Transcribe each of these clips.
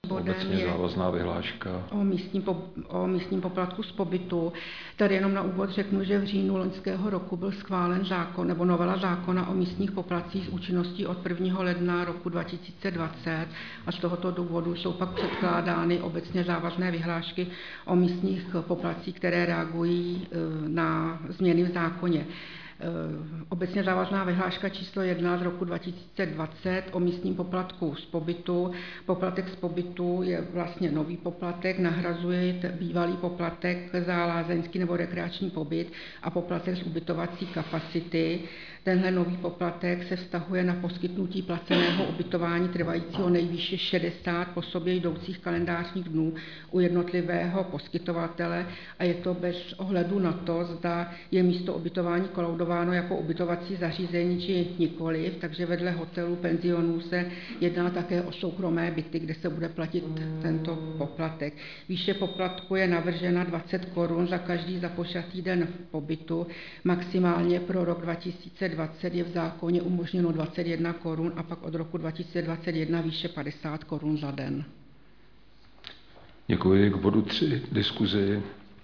Obecně závazná vyhláška o místním poplatku z pobytu. Tady jenom na úvod řeknu, že v říjnu loňského roku byl schválen zákon nebo novela zákona o místních poplatcích s účinností od 1. ledna roku 2020 a z tohoto důvodu jsou pak předkládány obecně závazné vyhlášky o místních poplatcích, které reagují na změny v zákoně. Obecně závazná vyhláška číslo 1 z roku 2020 o místním poplatku z pobytu. Poplatek z pobytu je vlastně nový poplatek, nahrazuje bývalý poplatek za lázeňský nebo rekreační pobyt a poplatek z ubytovací kapacity. Tenhle nový poplatek se vztahuje na poskytnutí placeného ubytování trvajícího nejvýše 60 po sobě jdoucích kalendářních dnů u jednotlivého poskytovatele a je to bez ohledu na to, zda je místo ubytování kolaudováno jako ubytovací zařízení či nikoliv, takže vedle hotelů, penzionů se jedná také o soukromé byty, kde se bude platit tento poplatek. Výše poplatku je navržena 20 korun za každý započatý den pobytu, maximálně pro rok 2020 je v zákoně umožněno 21 korun a pak od roku 2021 výše 50 korun za den. Děkuji. K bodu 3 diskuzi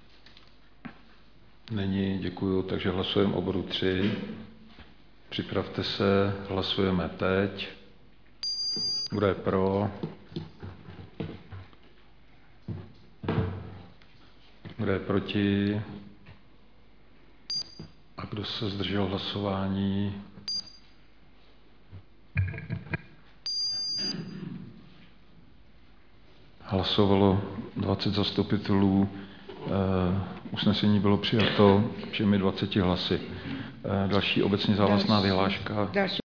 není, děkuji, takže hlasujeme o bodu 3. Připravte se, hlasujeme teď. Kdo je pro? Kdo je proti? A kdo se zdržel hlasování? Hlasovalo 20 zastupitelů. Usnesení bylo přijato všemi 20 hlasy. Další obecně závazná vyhláška.